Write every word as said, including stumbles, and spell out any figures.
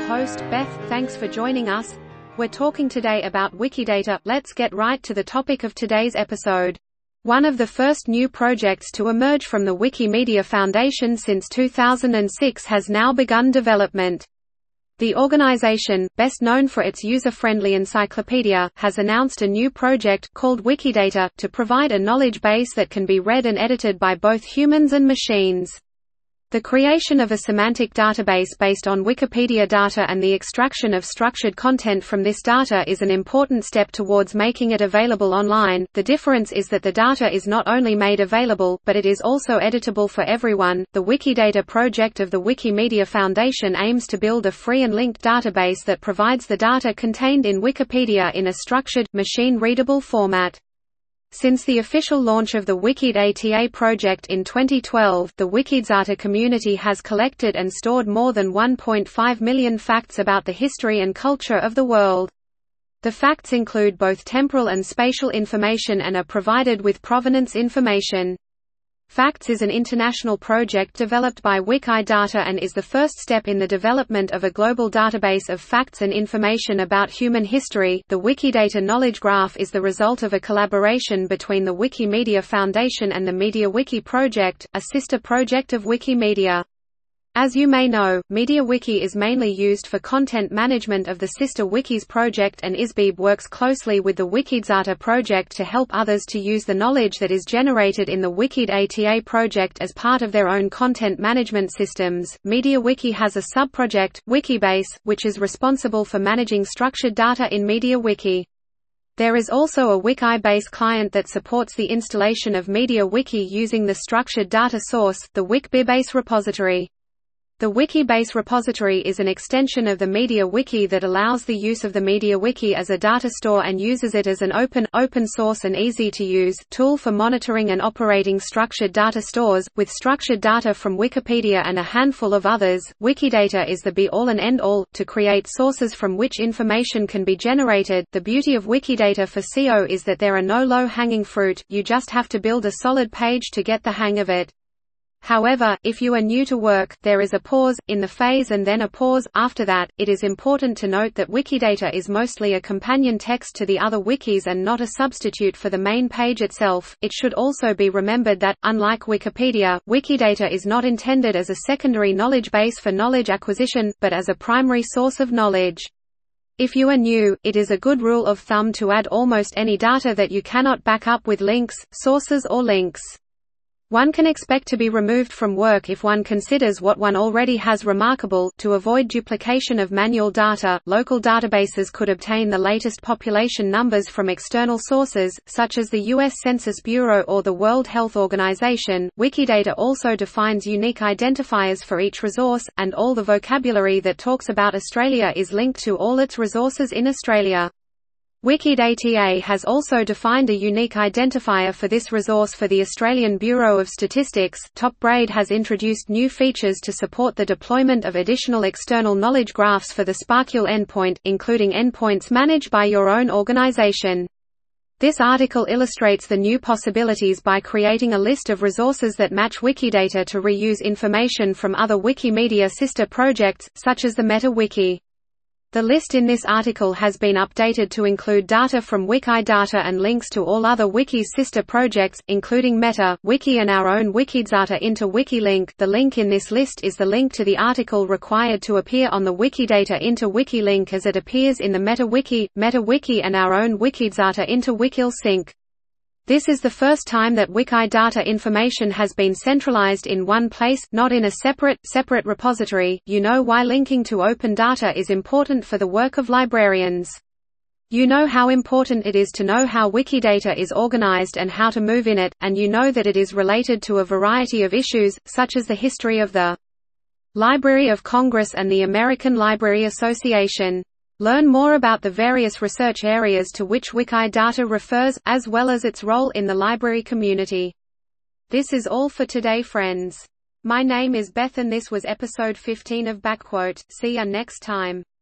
host, Beth. Thanks for joining us. We're talking today about Wikidata. Let's get right to the topic of today's episode. One of the first new projects to emerge from the Wikimedia Foundation since two thousand six has now begun development. The organization, best known for its user-friendly encyclopedia, has announced a new project called Wikidata to provide a knowledge base that can be read and edited by both humans and machines. The creation of a semantic database based on Wikipedia data and the extraction of structured content from this data is an important step towards making it available online. The difference is that the data is not only made available, but it is also editable for everyone. The Wikidata project of the Wikimedia Foundation aims to build a free and linked database that provides the data contained in Wikipedia in a structured, machine-readable format. Since the official launch of the Wikidata project in twenty twelve, the Wikidata community has collected and stored more than one point five million facts about the history and culture of the world. The facts include both temporal and spatial information and are provided with provenance information. FACTS is an international project developed by Wikidata and is the first step in the development of a global database of facts and information about human history. The Wikidata Knowledge Graph is the result of a collaboration between the Wikimedia Foundation and the MediaWiki project, a sister project of Wikimedia. As you may know, MediaWiki is mainly used for content management of the sister wikis project, and I S B I B works closely with the Wikidata project to help others to use the knowledge that is generated in the Wikidata project as part of their own content management systems. MediaWiki has a sub-project, Wikibase, which is responsible for managing structured data in MediaWiki. There is also a Wikibase client that supports the installation of MediaWiki using the structured data source, the Wikibase repository. The Wikibase repository is an extension of the MediaWiki that allows the use of the MediaWiki as a data store and uses it as an open, open source and easy-to-use tool for monitoring and operating structured data stores. With structured data from Wikipedia and a handful of others, Wikidata is the be-all and end-all to create sources from which information can be generated. The beauty of Wikidata for S E O is that there are no low-hanging fruit, you just have to build a solid page to get the hang of it. However, if you are new to work, there is a pause in the phase and then a pause after that. It is important to note that Wikidata is mostly a companion text to the other wikis and not a substitute for the main page itself. It should also be remembered that, unlike Wikipedia, Wikidata is not intended as a secondary knowledge base for knowledge acquisition, but as a primary source of knowledge. If you are new, it is a good rule of thumb to add almost any data that you cannot back up with links, sources or links. One can expect to be removed from work if one considers what one already has remarkable. To avoid duplication of manual data, local databases could obtain the latest population numbers from external sources, such as the U S Census Bureau or the World Health Organization. Wikidata also defines unique identifiers for each resource, and all the vocabulary that talks about Australia is linked to all its resources in Australia. Wikidata has also defined a unique identifier for this resource for the Australian Bureau of Statistics. TopBraid has introduced new features to support the deployment of additional external knowledge graphs for the SparkUL endpoint, including endpoints managed by your own organization. This article illustrates the new possibilities by creating a list of resources that match Wikidata to reuse information from other Wikimedia sister projects, such as the MetaWiki. The list in this article has been updated to include data from Wikidata and links to all other Wikis sister projects, including Meta, Wiki and our own Wikidata into WikiLink. The link in this list is the link to the article required to appear on the Wikidata into WikiLink as it appears in the MetaWiki, MetaWiki and our own Wikidata into WikiL sync. This is the first time that Wikidata information has been centralized in one place, not in a separate, separate repository. You know why linking to open data is important for the work of librarians. You know how important it is to know how Wikidata is organized and how to move in it, and you know that it is related to a variety of issues, such as the history of the Library of Congress and the American Library Association. Learn more about the various research areas to which Wikidata refers, as well as its role in the library community. This is all for today, friends. My name is Beth and this was episode fifteen of Backquote. See ya next time.